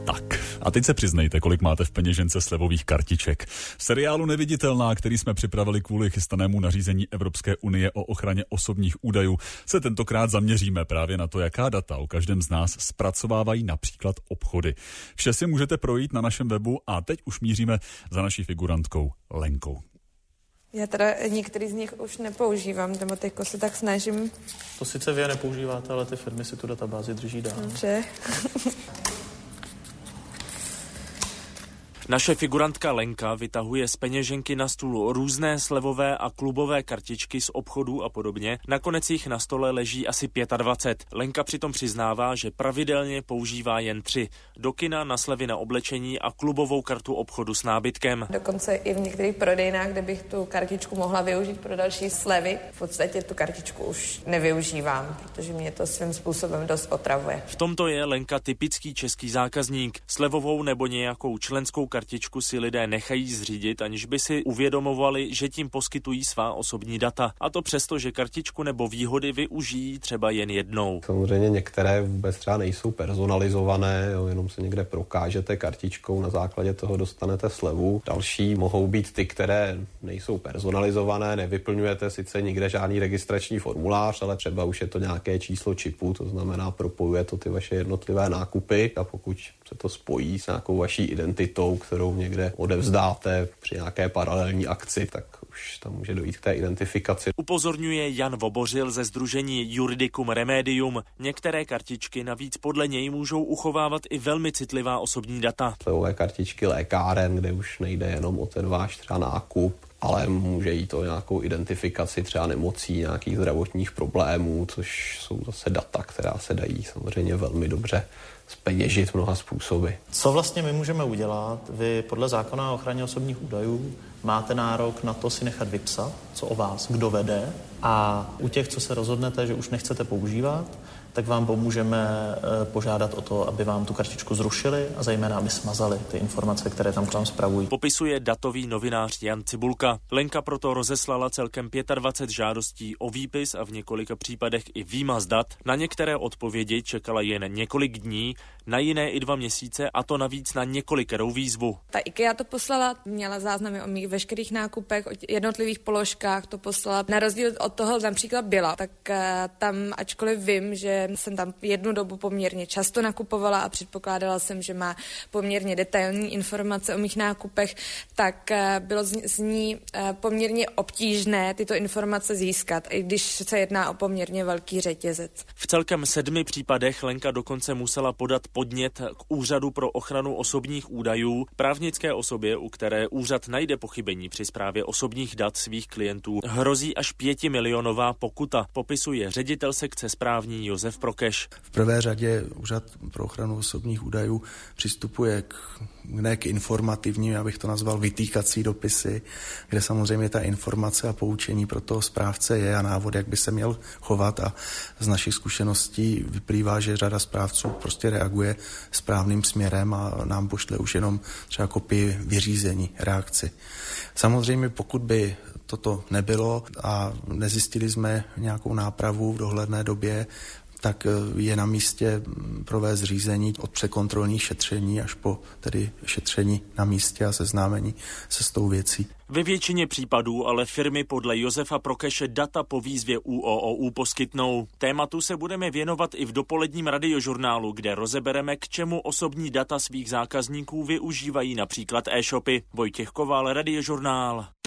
Tak, a teď se přiznejte, kolik máte v peněžence slevových kartiček. V seriálu Neviditelná, který jsme připravili kvůli chystanému nařízení Evropské unie o ochraně osobních údajů, se tentokrát zaměříme právě na to, jaká data o každém z nás zpracovávají například obchody. Vše si můžete projít na našem webu a teď už míříme za naší figurantkou Lenkou. Já teda některý z nich už nepoužívám, nebo teďko se tak snažím. To sice vy je nepoužíváte, ale ty firmy si tu databázi drží dál. Dobře. Naše figurantka Lenka vytahuje z peněženky na stůl různé slevové a klubové kartičky z obchodů a podobně. Nakonec jich na stole leží asi 25. Lenka přitom přiznává, že pravidelně používá jen 3. Do kina, na slevy na oblečení a klubovou kartu obchodu s nábytkem. Dokonce i v některých prodejnách, kde bych tu kartičku mohla využít pro další slevy, v podstatě tu kartičku už nevyužívám, protože mě to svým způsobem dost otravuje. V tomto je Lenka typický český zákazník. Slevovou nebo nějakou členskou kartičku si lidé nechají zřídit, aniž by si uvědomovali, že tím poskytují svá osobní data. A to přesto, že kartičku nebo výhody využijí třeba jen jednou. Samozřejmě některé vůbec třeba nejsou personalizované, jenom se někde prokážete kartičkou, na základě toho dostanete slevu. Další mohou být ty, které nejsou personalizované, nevyplňujete sice nikde žádný registrační formulář, ale třeba už je to nějaké číslo čipu, to znamená propojuje to ty vaše jednotlivé nákupy a pokud se to spojí s nějakou vaší identitou, kterou někde odevzdáte při nějaké paralelní akci, tak už tam může dojít k té identifikaci. Upozorňuje Jan Vobořil ze sdružení Juridicum Remedium. Některé kartičky navíc podle něj můžou uchovávat i velmi citlivá osobní data. Slevové kartičky lékáren, kde už nejde jenom o ten váš třeba nákup, ale může jít o nějakou identifikaci třeba nemocí, nějakých zdravotních problémů, což jsou zase data, která se dají samozřejmě velmi dobře zpeněžit mnoha způsoby. Co vlastně my můžeme udělat? Vy podle zákona o ochraně osobních údajů máte nárok na to si nechat vypsat, co o vás kdo vede, a u těch, co se rozhodnete, že už nechcete používat, tak vám pomůžeme požádat o to, aby vám tu kartičku zrušili a zejména, aby smazali ty informace, které tam k vám spravují. Popisuje datový novinář Jan Cibulka. Lenka proto rozeslala celkem 25 žádostí o výpis a v několika případech i výmaz dat. Na některé odpovědi čekala jen několik dní, na jiné i 2 měsíce, a to navíc na několikerou výzvu. Ta IKEA to poslala, měla záznamy o mých veškerých nákupech, o jednotlivých položkách to poslala. Na rozdíl od toho například byla, tak tam, ačkoliv vím, že jsem tam jednu dobu poměrně často nakupovala a předpokládala jsem, že má poměrně detailní informace o mých nákupech, tak bylo z ní poměrně obtížné tyto informace získat, i když se jedná o poměrně velký řetězec. V celkem 7 případech Lenka dokonce musela podat podnět k Úřadu pro ochranu osobních údajů, právnické osobě, u které úřad najde pochybení při správě osobních dat svých klientů. Hrozí až 5milionová pokuta, popisuje ředitel sekce správní Josef Prokeš. V prvé řadě Úřad pro ochranu osobních údajů přistupuje ne k informativním, já bych to nazval vytýkací dopisy, kde samozřejmě ta informace a poučení pro toho správce je a návod, jak by se měl chovat, a z našich zkušeností vyplývá, že řada správců prostě reaguje správným směrem a nám pošle už jenom třeba kopii vyřízení, reakci. Samozřejmě pokud by toto nebylo a nezjistili jsme nějakou nápravu v dohledné době, tak je na místě provést řízení od překontrolních šetření až po tedy šetření na místě a seznámení se s tou věcí. Ve většině případů ale firmy podle Josefa Prokeše data po výzvě ÚOOU poskytnou. Tématu se budeme věnovat i v dopoledním radiožurnálu, kde rozebereme, k čemu osobní data svých zákazníků využívají například e-shopy. Vojtěch Koval, Radiožurnál.